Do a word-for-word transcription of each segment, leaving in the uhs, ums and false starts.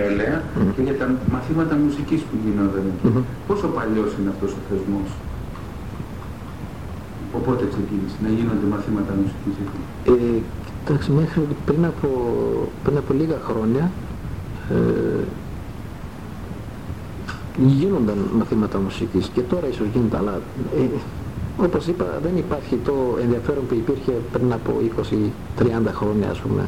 νεολαία mm. και για τα μαθήματα μουσικής που γινόταν εκεί. Mm-hmm. Πόσο παλιός είναι αυτός ο θεσμός? Οπότε ξεκίνησε να γίνονται μαθήματα μουσικής εκεί? Ε, κοιτάξτε, μέχρι πριν από, πριν από λίγα χρόνια ε, γίνονταν μαθήματα μουσικής και τώρα ίσως γίνεται, αλλά ε, όπως είπα δεν υπάρχει το ενδιαφέρον που υπήρχε πριν από είκοσι με τριάντα χρόνια, ας πούμε,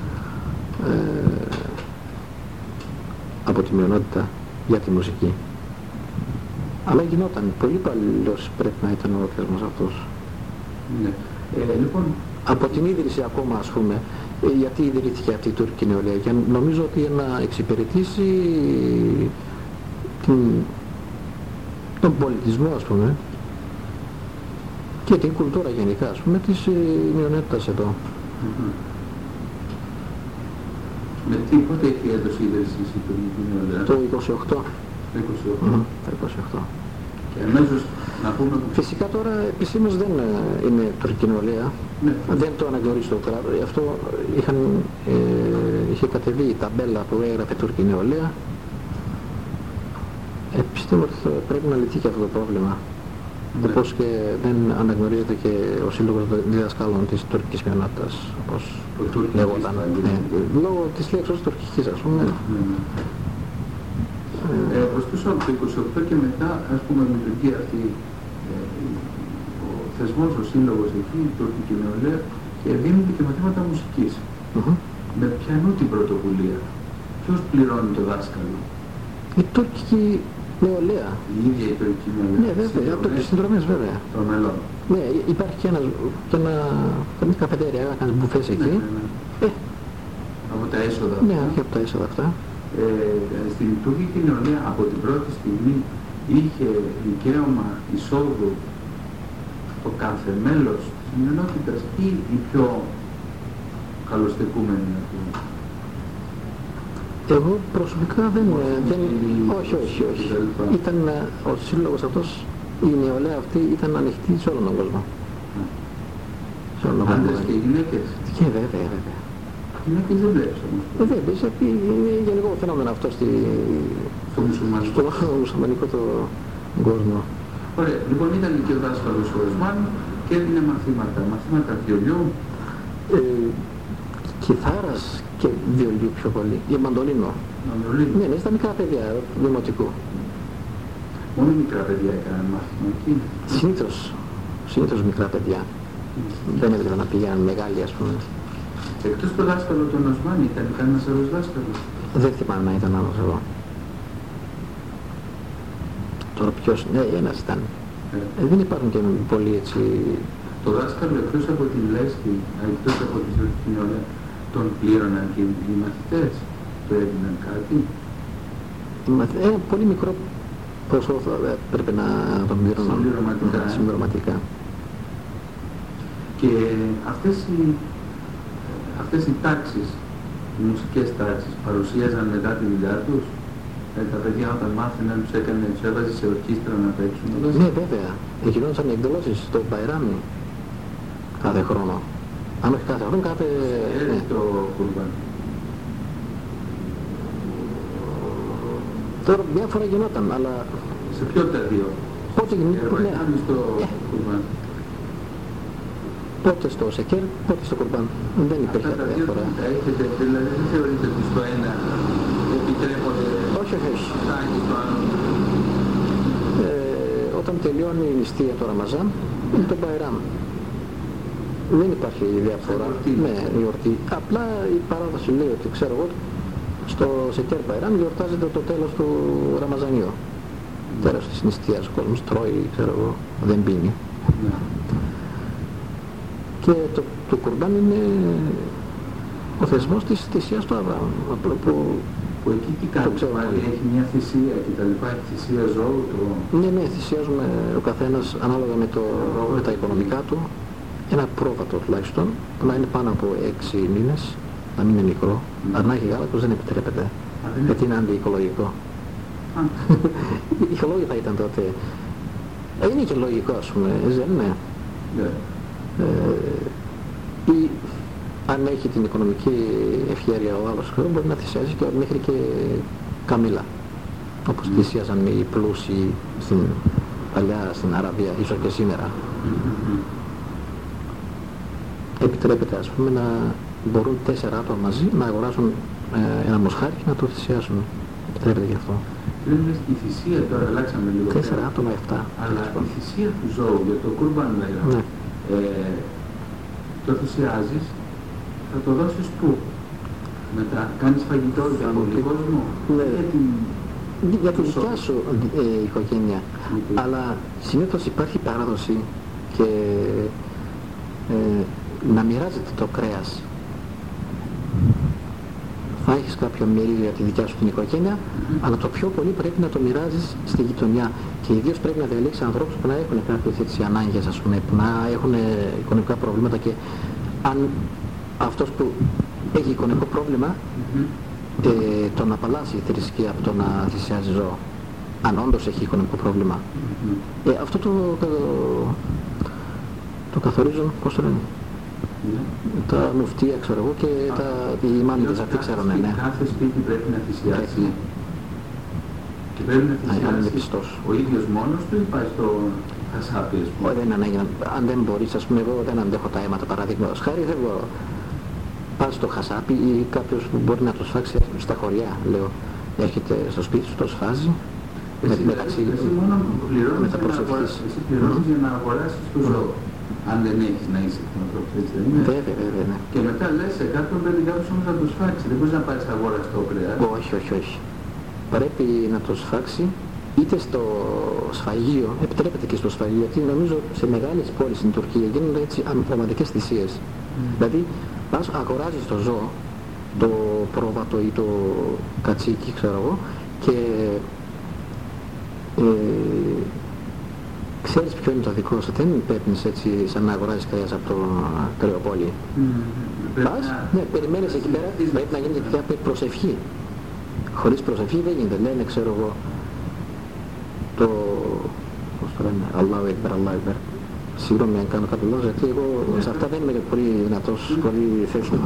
ε, από τη μειονότητα για τη μουσική. Αλλά γινόταν, πολύ παλιός πρέπει να ήταν ο θεσμός αυτός. Ναι. Ε, λοιπόν, από την ίδρυση ακόμα, ας πούμε, ε, γιατί ιδρύθηκε αυτή η τουρκική νεολαία, και νομίζω ότι για να εξυπηρετήσει την, τον πολιτισμό, ας πούμε, και την κουλτούρα γενικά, ας πούμε, της ε, μειονότητας εδώ. Mm-hmm. Με τι, πότε έχει έδωση η ίδρυση η τουρκική νεολαία? Το είκοσι οκτώ. Το είκοσι οκτώ. Mm-hmm. Το είκοσι οκτώ. Και αμέσως να πούμε... Φυσικά τώρα επισήμως δεν είναι τουρκική νεολαία. Ναι. Δεν το αναγνωρίζει το κράτος. Γι' αυτό είχαν, ε, είχε κατεβεί η ταμπέλα που έγραφε τουρκική νεολαία. Ε, πιστεύω ότι πρέπει να λυθεί και αυτό το πρόβλημα. Ναι. Όπως και δεν αναγνωρίζεται και ο Σύλλογος Διδασκάλων της τουρκικής μειονότητας, όπως λέγονταν. Ναι. Λόγω της λέξης τουρκικής, ας πούμε. Ναι, ναι. Ε, ωστόσο από το είκοσι οκτώ και μετά, ας πούμε, λειτουργεί αυτή ε, ο θεσμός, ο σύλλογος εκεί, η τουρκική νεολαία, και δίνονται και μαθήματα μουσικής. Mm-hmm. Με ποιανού την πρωτοβουλία? Ποιος πληρώνει το δάσκαλο? Η τουρκική νεολαία. Η ίδια η τουρκική νεολαία. Ναι, βέβαια, από τις συνδρομές, βέβαια. Των μελών. Ναι, υπάρχει και ένας, και ένα, μια καφετέρια, ένας μπουφές εκεί. Ναι, ναι, ναι. Ε, από τα έσοδα. Ναι, όχι από τα έσοδα αυτά. Ε, στην τουρκική νεολαία από την πρώτη στιγμή είχε δικαίωμα εισόδου το κάθε μέλος της μειονότητας ή οι πιο καλοστεκούμενοι, να πούμε? Εγώ προσωπικά δεν... δεν όχι, όχι, όχι. Ήταν ο σύλλογος αυτός, η νεολαία αυτή ήταν ανοιχτή σε όλον τον κόσμο. Σε όλον τον κόσμο. Άντρες και γυναίκες? Και βέβαια, βέβαια. Γυναίκες δεν βλέπεις όμως. Δεν βλέπεις, γιατί είναι γενικό φαινόμενο αυτό στη... στο μουσουλμανικό. Στο μουσουλμανικό το κόσμο. Ωραία, λοιπόν ήταν και ο δάσκαλος ο Οσμάν και έδινε μαθήματα, μαθήματα βιολιού. Ε, κιθάρας και βιολιού πιο πολύ, για μαντολίνο. Μαντολίνο. Ναι, ναι, στα μικρά παιδιά, δημοτικού. Μόνο μικρά παιδιά έκαναν μάθημα εκεί? Συνήθως, συνήθως μικρά παιδιά. Mm. Δεν έπρεπε να πηγαίνουν μεγάλοι, ας πούμε. Εκτός το δάσκαλο των Οσμάν ήταν κανένας άλλος δάσκαλος? Δεν θυμάμαι να ήταν άλλος εγώ. Τώρα ποιος, ναι, ένας ήταν. Ε. Ε, δεν υπάρχουν και πολλοί έτσι... Το δάσκαλο εκτός από την λέσχη, εκτός από τη τουρκική νεολαία, τον πλήρωναν και οι μαθητές? Το έδιναν κάτι? Ένα ε, πολύ μικρό ποσό θα πρέπει να τον πλήρωναν. Συμπληρωματικά. Ε. Συμπληρωματικά. Και αυτές οι, αυτές οι τάξεις, οι μουσικές τάξεις, παρουσίαζαν μετά τη δουλειά τους? Ε, τα παιδιά όταν μάθαιναν τους έκανε, τους έβαζε σε ορχήστρα να παίξουν? Ναι, βέβαια. Γινόντουσαν εκδηλώσεις στο Μπαϊράμι κάθε χρόνο. Αν όχι κάθε χρόνο, κάθε... Ε, ναι. Το κουρμπάν. Τώρα διάφορα γινόταν, αλλά... Σε ποιο τα δύο? Πότε γινόταν, ναι. Στο yeah. κουρμπάν. Πότε στο Σεκέρ, πότε στο κουρμπάν. Δεν υπήρχε αυτά τα διάφορα. Αυτά τα έχετε, δηλαδή δεν θεωρείτε ότι στο ένα επιτρέπονται... Όχι, όχι, όχι. Στο άλλο. Ε, όταν τελειώνει η νηστεία το Ραμαζάν, είναι το Μπαϊράμ. Δεν υπάρχει διαφορά. Ναι, γιορτή. Απλά η παράδοση λέει ότι, ξέρω εγώ, στο Σεκέρ Μπαϊράμ γιορτάζεται το τέλος του Ραμαζανίου. Mm. Τέλος της νηστείας, ο κόσμος τρώει, ξέρω εγώ, δεν πίνει. Mm. Και το, το κουρμπάν είναι ο θεσμός της θυσίας του Αβραάμ. Που, που εκεί τι κάνει, πάλι έχει μια θυσία και τα λοιπά, έχει θυσία ζώου. Το... Ναι, ναι, θυσιάζουμε ο καθένας ανάλογα με, το, με τα οικονομικά του. Ένα πρόβατο τουλάχιστον, να είναι πάνω από έξι μήνες, να μην είναι μικρό. Mm. Αν να έχει γάλακτος δεν επιτρέπεται, ah, γιατί είναι αντιοικολογικό. Ah. Οι οικολόγοι θα ήταν τότε. Ε, είναι και λογικό, ας πούμε, δεν είναι. Yeah. Ε, η, αν έχει την οικονομική ευχέρεια ο άλλος, μπορεί να θυσιάζει και μέχρι και καμήλα. Όπως mm. θυσιάζαν οι πλούσιοι στην παλιά, στην Αραβία, ίσως και σήμερα. Mm-hmm. Επιτρέπεται, ας πούμε, να μπορούν τέσσερα άτομα μαζί να αγοράσουν ε, ένα μοσχάρι και να το θυσιάσουν. Επιτρέπεται γι' αυτό. Λέμε η θυσία τώρα, αλλάξαμε λίγο. Τέσσερα άτομα, εφτά. Αλλά η θυσία του ζώου για το κουρμπάν, λέγαμε. Ναι. Ε, το θυσιάζεις, θα το δώσεις πού? Μετά κάνεις φαγητό για πολύ κόσμο? Ναι. Για την, για τη δικιά σου ε, οικογένεια. Okay. Αλλά συνήθως υπάρχει παράδοση και ε, να μοιράζεται το κρέας. Θα έχεις κάποιο μερίδιο για τη δικιά σου την οικογένεια, mm-hmm. αλλά το πιο πολύ πρέπει να το μοιράζεις στη γειτονιά. Και ιδίως πρέπει να διαλέξεις ανθρώπους που να έχουν κάποιες έτσι ανάγκες, ας πούμε, που να έχουν οικονομικά προβλήματα, και αν αυτός που έχει οικονομικό πρόβλημα mm-hmm. ε, τον απαλλάσσει η θρησκεία από το να θυσιάζει ζώο, αν όντως έχει οικονομικό πρόβλημα. Mm-hmm. ε, αυτό το, το, το καθορίζουν, πώς το λένε, yeah. τα μουφτία, ξέρω εγώ, και ah. τα, οι μάνιδες αυτοί ξέρουν, ναι. Κάθε σπίτι πρέπει να θυσιάσει. Και πρέπει να θυσιάσει ο ίδιος μόνος του ή πάει στο χασάπι, ας πούμε? Δεν ανάγκη, αν δεν μπορείς, ας πούμε, εγώ δεν αντέχω τα αίματα, παραδείγματος χάρη, δεν μπορώ. Πας στο χασάπι ή κάποιος που μπορεί να το σφάξει στα χωριά, λέω, έρχεται στο σπίτι σου, το σφάζει. Εσύ, με, μεταξύ, εσύ μόνο πληρώνεις, για, να εσύ πληρώνεις mm. για να αγοράσεις το ζώο. Mm. Αν δεν έχεις να είσαι κτηνοτρόφος, έτσι δεν είναι? Βέβαια, βέβαια, ναι. Και μετά λες σε κάποιον, πρέπει κάποιος όμως να το σφάξει. Δεν μπορείς να πάρεις αγοραστό κρέας. Όχι, όχι, όχι. Πρέπει να το σφάξει είτε στο σφαγείο, επιτρέπεται και στο σφαγείο, γιατί νομίζω σε μεγάλες πόλεις στην Τουρκία γίνονται έτσι πραγματικές θυσίες. Mm. Δηλαδή, πας, αγοράζεις το ζώο, το πρόβατο ή το κατσίκι, ξέρω εγώ, και ε, ξέρεις ποιο είναι το δικό σου, δεν παίρνεις έτσι σαν να αγοράζεις κρέας από το κρεοπόλι. Mm. Πας, ναι, περιμένεις εκεί πέρα, πρέπει να γίνεται και προσευχή. Χωρίς προσευχή δεν γίνεται, λένε, ξέρω εγώ, το, πώς το λένε, Allahu Ekber, Allahu Ekber. Συγγνώμη αν κάνω κάποιο λόγο, γιατί εγώ σε αυτά δεν είμαι πολύ δυνατός, πολύ θέσιμο.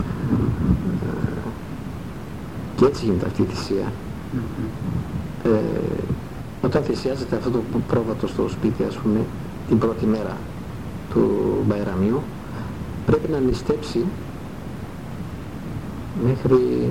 Και έτσι γίνεται αυτή η θυσία. Ε, όταν θυσιάζεται αυτό το πρόβατο στο σπίτι, ας πούμε, την πρώτη μέρα του Μπαϊραμίου, πρέπει να νηστέψει μέχρι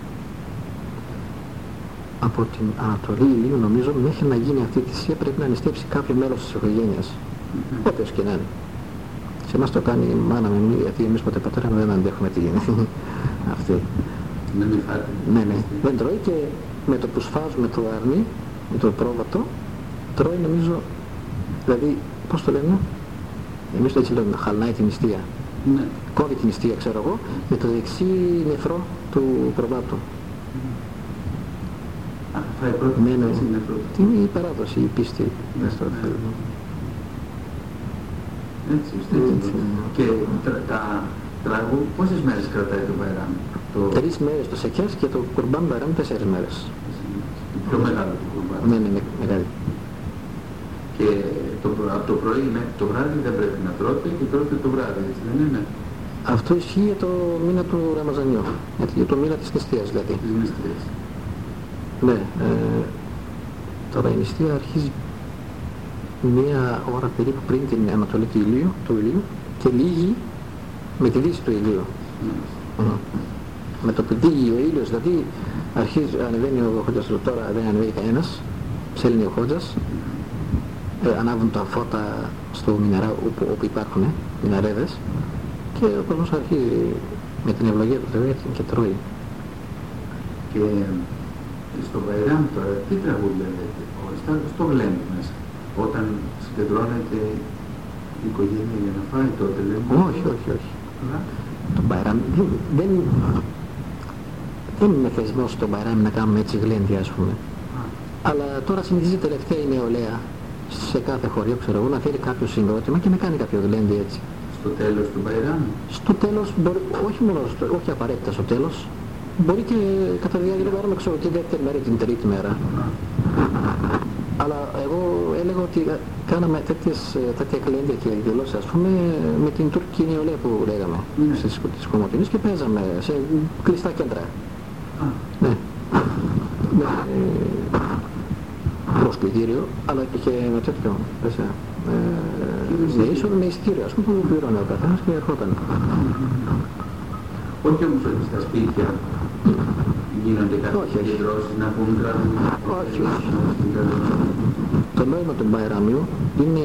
από την Ανατολή Ηλίου, νομίζω, μέχρι να γίνει αυτή η θυσία πρέπει να νηστέψει κάποιο μέλος της οικογένειας. Mm-hmm. Όποιος και να είναι. Σε εμάς το κάνει η μάνα με μία, γιατί εμείς ποτέ πατέρα μου δεν αντέχουμε τη αυτή. Δεν μη φάτε. Ναι, ναι. Δεν τρώει, και με το που σφάζουμε το αρνί, με το πρόβατο, τρώει, νομίζω, δηλαδή, πώς το λένε, εμείς το έτσι λέμε, χαλνάει την νηστεία. Ναι. Κόβει την νηστεία, ξέρω εγώ, με το δεξί νεφρό του προβάτου. Αυτά η πρώτη ναι, ναι. νεφρό. Τι είναι η παράδοση, η πίστη. Ναι, στο ναι. Έτσι, έτσι. Και τα τραγού, πόσες μέρες κρατάει το Μπαϊράμ? Το... Τρεις μέρες το Σεκιάς και το Κουρμπάν Μπαϊράμ τέσσερις μέρες. Το πιο μεγάλο το Κουρμπάν. Ναι, ναι, ναι, μεγάλη. Και το, από το πρωί μέχρι το βράδυ δεν πρέπει να τρώτε, και τρώτε το βράδυ, έτσι δεν είναι? Αυτό ισχύει για το μήνα του Ραμαζανιού, για το μήνα της νηστείας δηλαδή. Της νηστείας. Ναι, ε, τώρα η νηστεία αρχίζει μία ώρα περίπου πριν την ανατολή του ηλίου, του ηλίου, και λύγει με τη δύση του ηλίου. Mm. Mm. Με το που λύγει ο ήλιος, δηλαδή αρχίζει, ανεβαίνει ο Χότζας, τώρα δεν ανεβαίνει κανένας, ψέλνει ο Χότζας, ε, ανάβουν τα φώτα στο μιναρά όπου, όπου υπάρχουν ε, μιναρέδες, και ο κόσμος αρχίζει με την ευλογία του Θεού και τρώει. Και στο Μπαϊράμ τώρα, τι τραγούδια λέτε, στο γλέντι μέσα, όταν συγκεντρώνεται η οικογένεια για να φάει, τότε λέμε? Όχι, όχι, όχι. Αλλά το Μπαϊράμ δεν, δεν είναι θεσμός στο Μπαϊράμ να κάνουμε έτσι γλέντι, ας πούμε. Α. Αλλά τώρα συνηθίζει τελευταία η νεολαία σε κάθε χωριό, ξέρω εγώ, να φέρει κάποιο συγκρότημα και να κάνει κάποιο γλέντι έτσι. Στο τέλος του Μπαϊράμ? Στο τέλος, μπορεί, όχι μόνο, στο, όχι απαραίτητα στο τέλος. Μπορεί και κατά τη διάρκεια του Μπαϊράμ, ξέρω, τη δεύτερη μέρα ή την τρίτη μέρα. Αλλά εγώ έλεγα ότι κάναμε τέτοιες, τέτοια κλέντια και εκδηλώσεις, ας πούμε, με την τουρκική νεολαία που λέγαμε mm. στις, στις Κομωτινές και παίζαμε σε κλειστά κέντρα. Ah. Ναι. με ε, προσκλητήριο, αλλά και με τέτοιο. Πέσα. Με είσοδο, με εισιτήριο, ας πούμε, που πληρώνει ο καθένας και ερχόταν. Όχι όμως ότι στα σπίτια γίνονται κάποιες συγκεντρώσεις να πούμε τραγούδια. Όχι, όχι. Το νόημα του Μπαϊράμιου είναι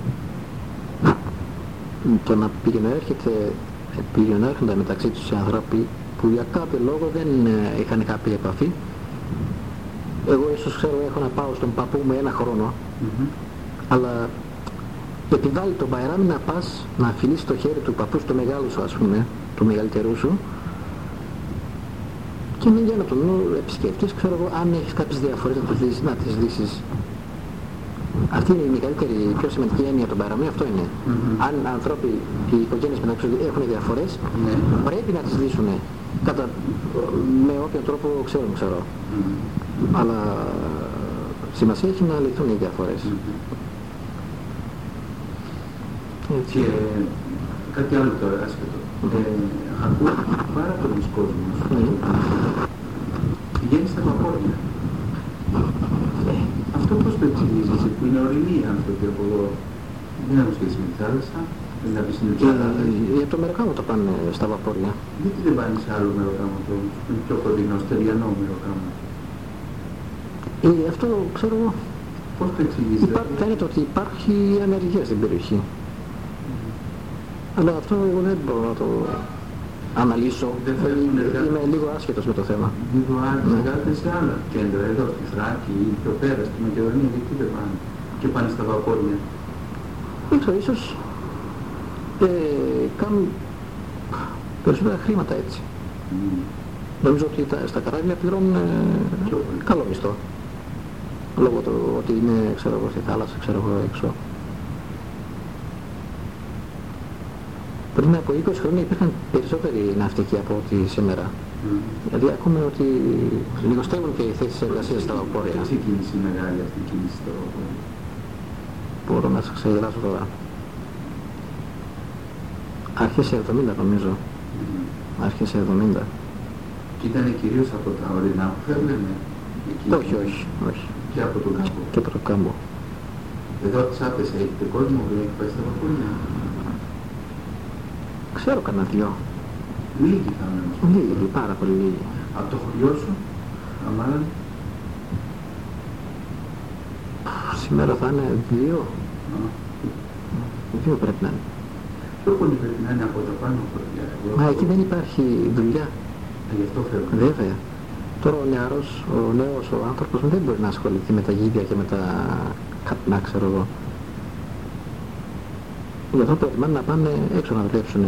το να πηγαίνουν έρχεται, πηγαίνουν έρχονται μεταξύ τους άνθρωποι που για κάποιο λόγο δεν είχαν κάποια επαφή. Εγώ ίσως ξέρω έχω να πάω στον παππού μου ένα χρόνο, mm-hmm. αλλά επιβάλλει τον Μπαϊράμι να πας να φιλήσεις το χέρι του παππού στο μεγάλο σου, ας πούμε, του μεγαλύτερου σου, και μην για να τον επισκεφτείς, ξέρω εγώ, αν έχεις κάποιες διαφορές να τις δεις, να τις δεις. Αυτή είναι η μεγαλύτερη, η πιο σημαντική έννοια των Μπαϊραμίων, αυτό είναι. Mm-hmm. Αν άνθρωποι και οι οικογένειες μεταξύ έχουν διαφορές, mm-hmm. πρέπει να τις λύσουν κατά, με όποιο τρόπο ξέρουν, ξέρω. Mm-hmm. Αλλά σημασία έχει να λυθούν οι διαφορές. Mm-hmm. Και κάτι άλλο τώρα, άσχετο. Mm-hmm. Ε, ακούω πάρα πολλούς κόσμους. Mm-hmm. Πηγαίνει στα βαπόρια. Mm-hmm. Αυτό πώς το εξηγήσεις, που είναι ορεινοί άνθρωποι από εδώ, δεν έχουν σχέση με τη θάλασσα, δεν θα πεις είναι για το Μεροκάμο το πάνε στα βαπόρια. Γιατί δεν πάνε σε άλλο Μεροκάμο το είναι πιο κοντινό, στεριανό Μεροκάμο? Ε, αυτό ξέρω εγώ. Πώς το εξηγήσεις? Υπά... Φαίνεται ότι υπάρχει ανεργία στην περιοχή. Mm-hmm. Αλλά αυτό εγώ δεν μπορώ να το αναλύσω. Είμαι λίγο άσχετος με το θέμα. Λίγο άσχετος σε άλλα κέντρα, εδώ στη Θράκη ή πιο πέρα, στη Μακεδονία, γιατί δεν πάνε και πάνε στα βαπόρια? Δεν ξέρω, ίσως ε, κάνουν περισσότερα χρήματα έτσι. Mm. Νομίζω ότι τα, στα καράβια πληρώνουν ε, καλό μισθό. Λόγω του ότι είναι, ξέρω εγώ, στη θάλασσα, ξέρω εγώ, έξω. Πριν από είκοσι χρόνια υπήρχαν περισσότεροι ναυτικοί από ό,τι σήμερα. Mm. Δηλαδή ακούμε ότι λιγοστεύουν και οι θέσεις εργασίας στα βαπόρια. Τι ξεκίνησε η μεγάλη αυτή η κίνηση στα βαπόρια? Μπορώ να σας ξεγελάσω τώρα. Αρχές εβδομήντα νομίζω. Mm. Αρχές εβδομήντα. Και ήταν κυρίως από τα ορεινά που φεύγανε? Όχι, όχι, όχι. Και από τον κάμπο? Και από τον κάμπο. Εδώ της Άπες έχετε κόσμο που έχει πάει στα βαπόρια? Ξέρω κανένα δυο. Λίγοι θα είναι. Λίγοι, πάρα πολύ λίγοι. Από το χωριό σου, αμάρα? Σήμερα θα είναι δύο. Α. Δύο πρέπει να είναι. Πιο πολύ πρέπει να είναι από τα πάνω χωριά. Μα εκεί δεν υπάρχει δουλειά. Ε, γι' αυτό φεύγω. Βέβαια. Τώρα ο νεαρός, ο νέος, ο άνθρωπος δεν μπορεί να ασχοληθεί με τα γίδια και με τα καπνά, ξέρω εγώ. Γι' αυτό προτιμάνε να πάνε έξω να δουλέψουν.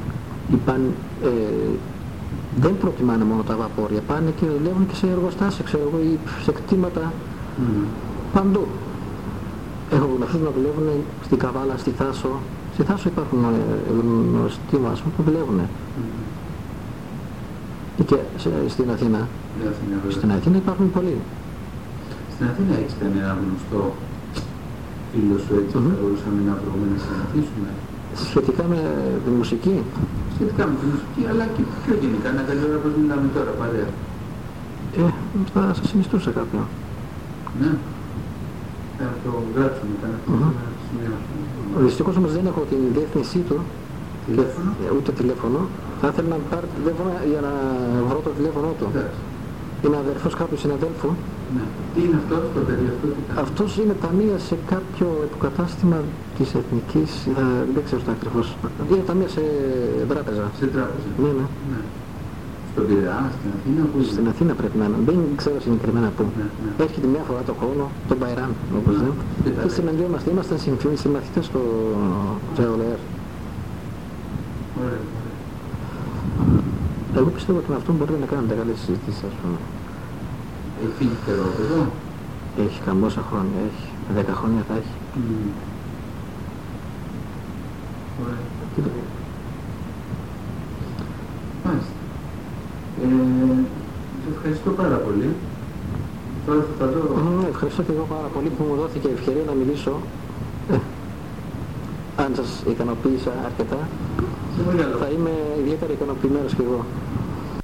Ε, δεν προτιμάνε μόνο τα βαπόρια, πάνε και δουλεύουν και σε εργοστάσια, ξέρω εγώ, ή σε κτήματα mm. παντού. Έχω γνωστούς να δουλεύουν στην Καβάλα, στη Θάσο. Στη Θάσο υπάρχουν γνωστοί μας που δουλεύουν. Mm. Και σε, στην Αθήνα. Αθήνα στην Αθήνα υπάρχουν πολλοί. Στην Αθήνα έχεις κανένα γνωστό φίλο σου έτσι mm-hmm. θα μπορούσαμε να βρούμε να συναντήσουμε? Σχετικά με τη μουσική. Σχετικά με τη μουσική, αλλά και πιο γενικά, να καλή ώρα πως μιλάμε τώρα παρέα. Ε, θα σας συνιστούσα κάποιον. Ναι. Θα το γράψουμε, θα το σημειώσουμε. Δυστυχώς όμως δεν έχω την διεύθυνσή του. Τηλέφωνο? Και, ούτε τηλέφωνο. Θα ήθελα να πάρει τηλέφωνο για να βρω το τηλέφωνο του. Εντάξει. Είναι αδερφός κάποιου συναδέλφου. Ναι. Τι είναι αυτό, το παιδί αυτό, τι κάνει? Αυτός είναι ταμεία σε κάποιο υποκατάστημα της Εθνικής, ε, δεν ξέρω το ακριβώς. Είναι ταμεία σε τράπεζα. Σε τράπεζα. Ναι, ναι. Ναι. Στον Πειραιά, στην Αθήνα, πού είναι? Στην Αθήνα πρέπει να είναι. Δεν ξέρω συγκεκριμένα πού. Ναι, ναι. Έρχεται μια φορά το χρόνο, τον Μπαϊράμ, όπως λέμε. Και, και συναντιόμαστε, ήμασταν συμμαθητές στο Τζεολέρ. Ωραία. Εγώ πιστεύω ότι με αυτόν μπορείτε να κάνετε καλές συζητήσεις, ας πούμε. Έχει φύγει καιρό από εδώ? Έχει καμπόσα χρόνια, έχει. Δέκα χρόνια θα έχει. Mm. Ωραία. Μάλιστα. Ε, σε ευχαριστώ πάρα πολύ. Τώρα θα δω. Mm, ευχαριστώ και εγώ πάρα πολύ που μου δόθηκε η ευκαιρία να μιλήσω. Ε, αν σας ικανοποίησα αρκετά, θα είμαι ιδιαίτερα ικανοποιημένος και εγώ.